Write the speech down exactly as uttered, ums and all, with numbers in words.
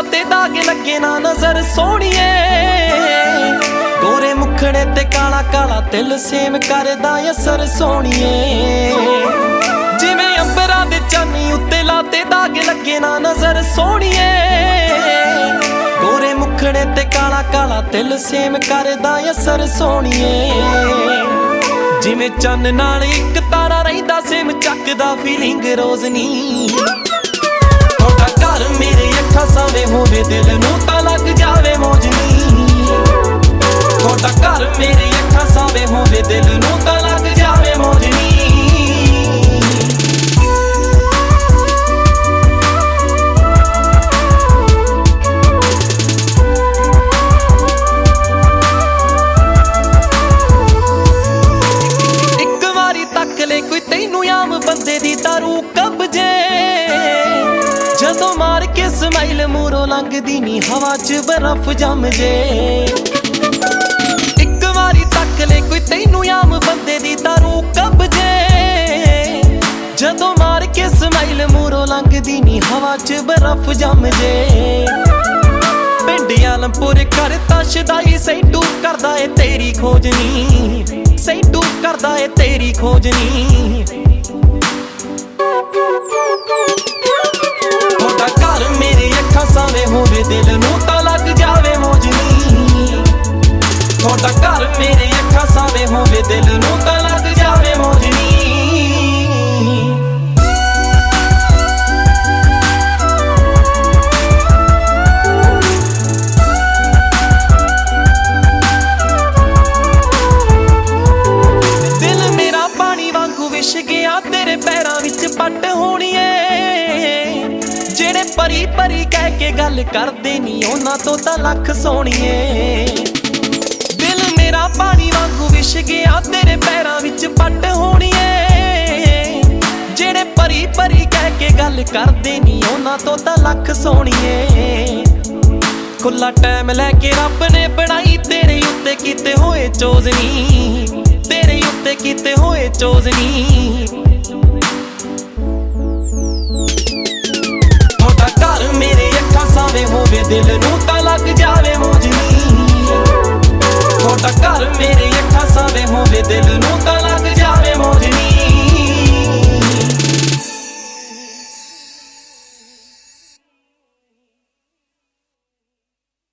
ਤੇ ਦਾਗ ਲੱਗੇ ਨਾ ਨਜ਼ਰ ਸੋਹਣੀਏ। ਗੋਰੇ ਮੁਖੜੇ ਤੇ ਕਾਲਾ ਕਾਲਾ ਤਿਲ ਸੇਮ ਕਰਦਾ ਅਸਰ ਸੋਹਣੀਏ। ਜਿਵੇਂ ਅੰਬਰਾਂ ਦੇ ਚਾਨੀ ਉੱਤੇ ਲਾਤੇ ਦਾਗ ਲੱਗੇ ਨਾ ਨਜ਼ਰ ਸੋਹਣੀਏ। ਗੋਰੇ ਮੁਖੜੇ ਤੇ ਕਾਲਾ ਕਾਲਾ ਤਿਲ ਸੇਮ ਕਰਦਾ ਅਸਰ ਸੋਹਣੀਏ। ਜਿਵੇਂ ਚੰਨ ਨਾਲ ਇੱਕ ਤਾਰਾ ਰਹਿੰਦਾ ਸੇਮ ਚੱਕਦਾ ਫੀਲਿੰਗ ਰੋਜ਼ਨੀ। ਤੁਹਾਡਾ ਘਰ ਮੇਰੇ ਅੱਖਾਂ ਸਾਹਮਣੇ ਹੋਵੇ ਦਿਲ ਨੂੰ ਤਾਂ ਲੱਗ ਜਾਵੇ ਮੋਜਨੀ। ਤੁਹਾਡਾ ਘਰ ਮੇਰੇ ਅੱਖਾਂ ਸਾਹਮਣੇ ਹੋਵੇ ਦਿਲ ਨੂੰ ਤਾਂ ਲੱਗ ਜਾਵੇ ਮੋਜਨੀ। ਇੱਕ ਵਾਰੀ ਤੱਕ ਲੈ ਕੋਈ ਤੈਨੂੰ ਆਮ ਬੰਦੇ ਦੀ ਦਾਰੂ ਕਬਜੇ। ਜਦੋਂ ਮਾਰ ਕੇ ਸਮਾਈਲ ਮੂਰੋਂ ਲੰਘਦੀ ਨੀ ਹਵਾ ਚ ਬਰਫ਼ ਜੰਮ ਜੇ। ਇੱਕ ਵਾਰੀ ਤੱਕ ਲੈ ਕੋਈ ਤੈਨੂੰ ਆਮ ਬੰਦੇ ਦੀ ਦਾਰੂ ਕਬਜੇ। ਜਦੋਂ ਮਾਰ ਕੇ ਸਮਾਈਲ ਮੂਰੋਂ ਲੰਘਦੀ ਨੀ ਹਵਾ ਚ ਬਰਫ਼ ਜੰਮ ਜੇ। ਪਿੰਡ ਆਲਮਪੁਰ ਕਰਤਾ ਸ਼ਦਾਈ ਸੈਂਟੂ ਕਰਦਾ ਏ ਤੇਰੀ ਖੋਜਨੀ। ਸੈਂਟੂ ਕਰਦਾ ਏ ਤੇਰੀ ਖੋਜਨੀ। ਤੁਹਾਡਾ ਘਰ ਮੇਰੇ ਅੱਖਾਂ ਸਾਹਮਣੇ ਹੋਵੇ ਦਿਲ ਨੂੰ ਤਾਂ ਲੱਗ ਜਾਵੇ ਮੋਜਨੀ। ਤੁਹਾਡਾ ਘਰ ਮੇਰੇ ਅੱਖਾਂ ਸਾਹਮਣੇ ਹੋਵੇ ਦਿਲ ਨੂੰ ਤਾਂ ਲੱਗ ਜਾਵੇ ਮੋਜਨੀ। ਦਿਲ ਮੇਰਾ ਪਾਣੀ ਵਾਂਗੂ ਵਿਛ ਗਿਆ ਤੇਰੇ ਪੈਰਾਂ ਵਿੱਚ ਪੱਟ ਹੋਣੀਏ। ਜਿਹੜੇ ਪਰੀ ਪਰੀ ਕਹਿ ਕੇ ਗੱਲ ਕਰਦੇ ਨੀ ਉਹਨਾਂ ਤੋਂ ਤਾਂ ਲੱਖ ਸੋਹਣੀਏ। ਦਿਲ ਮੇਰਾ ਪਾਣੀ ਵਾਂਗੂ ਵਿਛ ਗਿਆ ਤੇਰੇ ਪੈਰਾਂ ਵਿੱਚ ਪੱਟ ਹੋਣੀਏ। ਜਿਹੜੇ ਪਰੀ ਪਰੀ ਕਹਿ ਕੇ ਗੱਲ ਕਰਦੇ ਨੀ ਉਹਨਾਂ ਤੋਂ ਤਾਂ ਲੱਖ ਸੋਹਣੀਏ। ਖੁੱਲਾ ਟਾਈਮ ਲੈ ਕੇ ਰੱਬ ਨੇ ਬਣਾਈ ਤੇਰੇ ਉੱਤੇ ਕੀਤੇ ਹੋਏ ਚੋਜ਼ਨੀ। ਤੇਰੇ ਉੱਤੇ ਕੀਤੇ ਹੋਏ ਚੋਜ਼ਨੀ। ਘਰ ਮੇਰੇ ਅੱਖਾਂ ਸਾਹਮਣੇ ਹੋਵੇ ਦਿਲ ਨੂੰ ਤਾਂ ਲੱਗ ਜਾਵੇ ਮੋਜਨੀ। ਤੁਹਾਡਾ ਘਰ ਮੇਰੇ ਅੱਖਾਂ ਸਾਹਮਣੇ ਹੋਵੇ ਦਿਲ ਨੂੰ